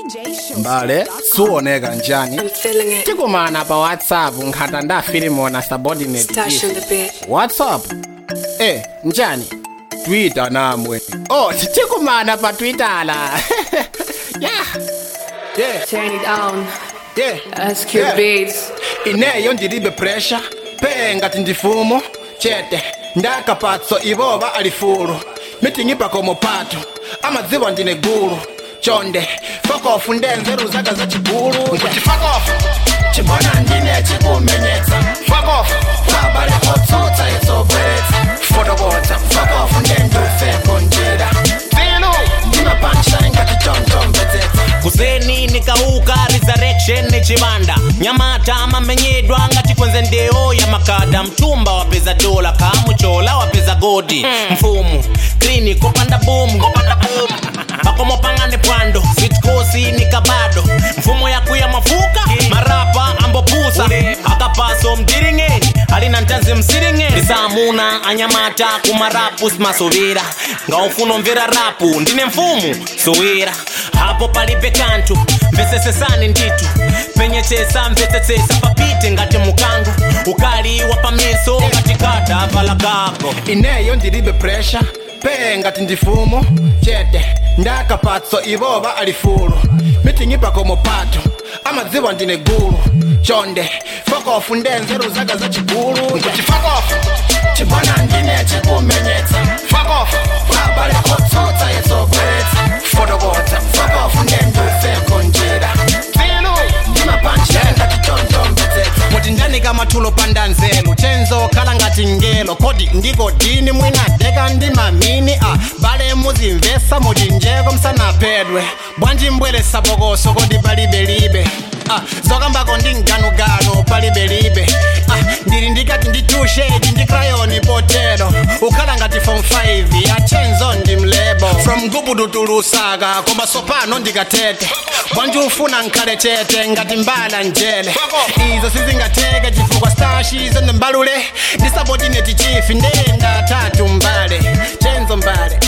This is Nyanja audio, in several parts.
Mbale, suoneka njani. I'm feeling it. Tikumana pa WhatsApp nkhata ndafilimona subordinate. Stash in the bed. WhatsApp? Njani? Twitter namwe. Oh, tikumana pa Twitter la. Yeah. Turn it on. Yeah. Ask your beats. Ineyo ndilibe pressure. Ngati ndifumo. Chete. Ndakapatso ivoba alifulu. Mitingipa komo pato. Amadziwa ndine guru. Chonde. Fuck off ndenzeru zaka za chiguru. Nkuti fuck off. Chibona ndine chikumenyetsa. Fuck off. Babale otsotsa itsobwetsa. Photobotsa. Fuck off ndendufe konjera. Zinu. Ndima punchline ngati chonchombezetsa. Kuseni nikauka resurrection nechibanda Nyamata amamenyedwa ngati kwenze ndeo ya makada Mtumba wapeza dola kamuchola wapeza godi Mfumu, klini kopanda boom Bakomo pangane pwando Sitkosi nikabado Mfumo ya kuya mafuka Marapa ambopusa Akapaso mdiringeni Alina ntanzi msiringeni Nisamuna anyamata kumarapu smasovira Ngaufuno mvira rapu Ndine mfumu, sowira Hapo palipe kantu, mvesesesani nditu Penyechesa mvesesesa papite ngati mukango Ukali wapameso ngati kata valagako Ineyo ndilibe pressure, ngati ndifumo Chete, ndakapatso ivoba alifulu Mitingipa komo pato, amadziwa ndine guru Chonde, fuck off ndenzeru zaka za chiguru Nkuti fuck off, chibona ndine chikumenyetsa Fuck off, babale otsotsa itsobwetsa Photobotsa, fuck off ndendufe konjera Zinu, ndima punchline ngati chonchombezetsa Muti ndani kama tulo pandanzelu Chenzo kala ngati ngelo Kodi ndiko dini mwina deka ndima mini Bale muzimvesa mujinjeko msana pedwe Bwanji mbwele sabogoso kodi balibelibe Zokambako ndinganugano palibelibe Ndiri ndikati nditushedi ndikrayoni potero Ukala ngati form 5 ya Chenzo ndimlebo From gubudu tulusaka koma sopano ndikatete Bwanji ufuna nkale chete ngati mbala njele Izo sizingateke chifukwa stashizo ndimbalule Disabordinate chief ndenda tatu mbale Chenzo mbale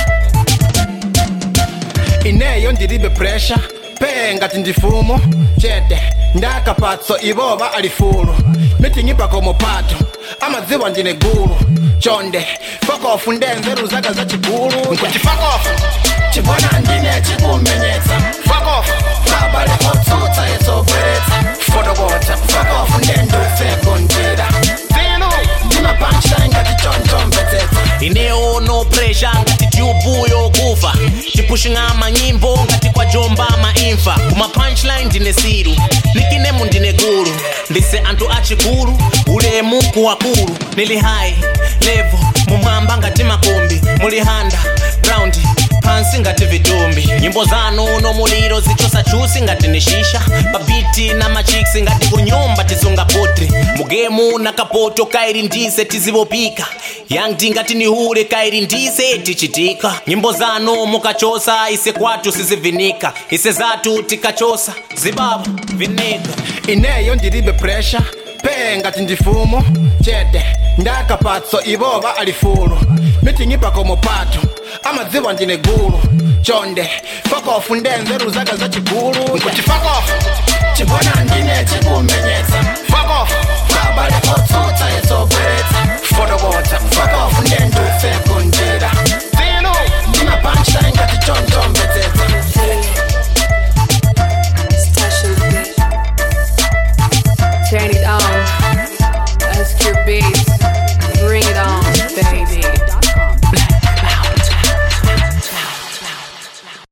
Ineyo ndilibe pressure ngati ndifumo chete ndakapatso ivoba alifulu mitingipa komo pato amadziwa ndine guru chonde fuck off ndenzeru zaka za chiguru nkuti fuck off chibona ndine chikumenyetsa fuck off babale otsotsa itsobwetsa photobotsa fuck off ndendufe konjera zinu ndima punchline ngati chonchombezetsa Ineo no pressure ngati tubu yokufa Tipushinga manyimbo ngati kwa jomba maimfa Kuma punchline ndine siru Nikinemu ndine guru Ndise antu achikuru Ulemu kuwakuru Nili high level Mumamba ngati makombi Mulihanda ground pansi ngati vitumbi Nyimbo zanu no muliro zichosa chusi ngati nishisha Babiti na machiksi ngati kunyomba tizunga potri Mugemu na kapoto kairi ndise tizivopika Young ngati nihure kairi ndise tichitika Nyimbo zanu mukachosa ise kwatu sizivinika Ise zatu tikachosa zibaba vinika Ineyo ndilibe pressure ngati ndifumo chete ndakapatso ivoba alifulu mitingipa komo pato amadziwa ndine guru chonde fuck off ndenzeru zaka za chiguru nkuti fuck off chibona ndine chikumenyetsa